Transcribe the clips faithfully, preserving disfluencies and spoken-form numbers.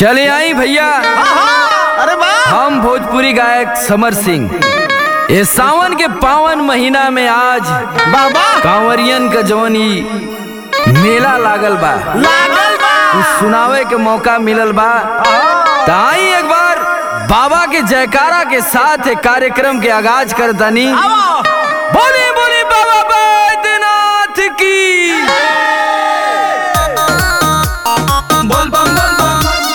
चले आई भैया। अरे वाह। हम भोजपुरी गायक समर सिंह ये सावन के पावन महीना में आज बाबा कांवरियन का जवनी मेला लागल बा लागल बा कुछ सुनावे के मौका मिलल बा। तो आई एक बार बाबा के जयकारा के साथ एक कार्यक्रम के आगाज कर दनी। बोली बोली बाबा बैद्यनाथ की। बोल बम बोल बम।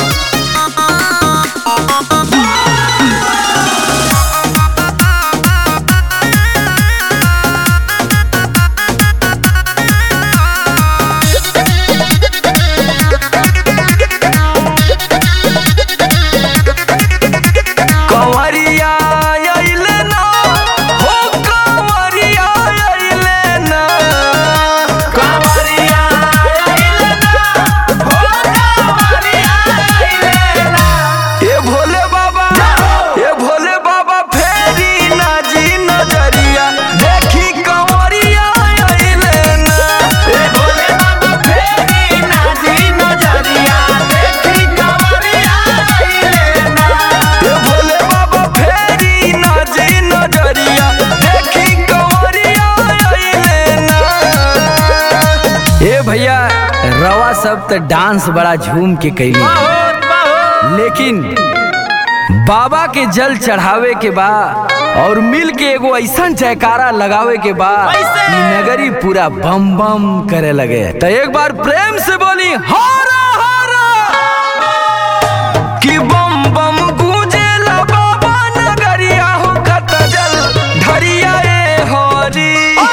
भैया रवा सब तो डांस बड़ा झूम के कैली, लेकिन बाबा के जल चढ़ावे के बाद और मिल के एगो ऐसा जयकारा लगावे के बाद नगरी पूरा बम बम करे लगे। तो एक बार प्रेम से बोली हारा हारा कि बम बम गूंजेला बाबा नगरिया हो खत जल धरिया ए हरी।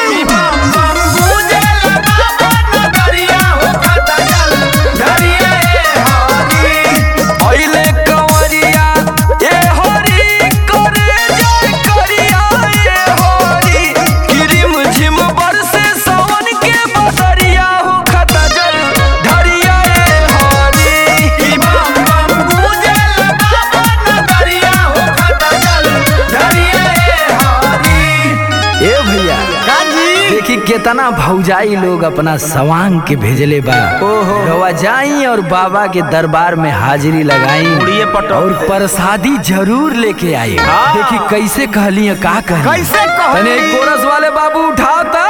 कितना भौजाई लोग अपना सवांग के भेजले बा। रवा जाई और बाबा के दरबार में हाजिरी लगाई और प्रसादी जरूर लेके आई। देखी कैसे कहली का कह कैसे तने एक कोरस वाले बाबू उठाओ ता।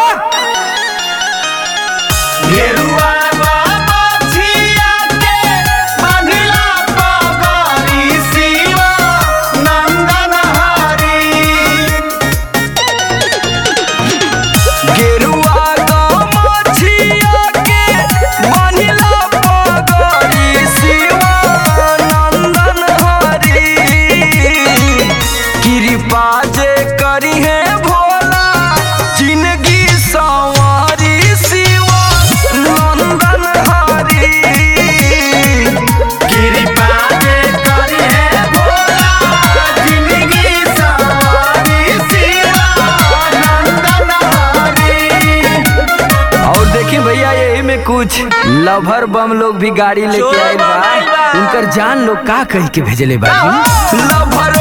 कुछ लभर बम लोग भी गाड़ी लेके आए बा, उनकर जान लोग का कह के भेजले बा। लभर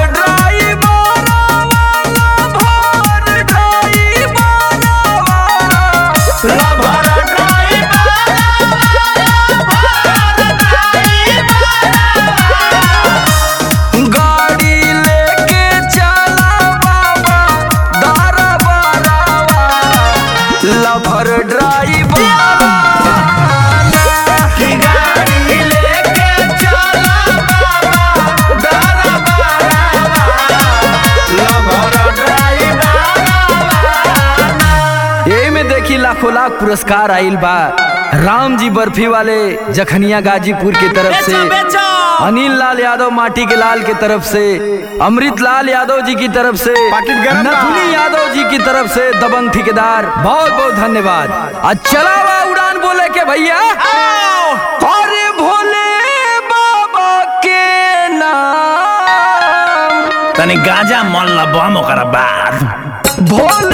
लाखों लाख पुरस्कार आइल बा। राम जी बर्फी वाले जखनिया गाजीपुर की तरफ से, अनिल लाल यादव माटी के लाल की तरफ से, अमृत लाल यादव जी की तरफ से, नथुनी यादव जी की तरफ से, दबंग ठेकेदार बहुत बहुत धन्यवाद। चला हुआ उड़ान बोले के भैया अरे भोले बाबा के नाम तनी गाजा मन ला बम ओकरा बाद भोले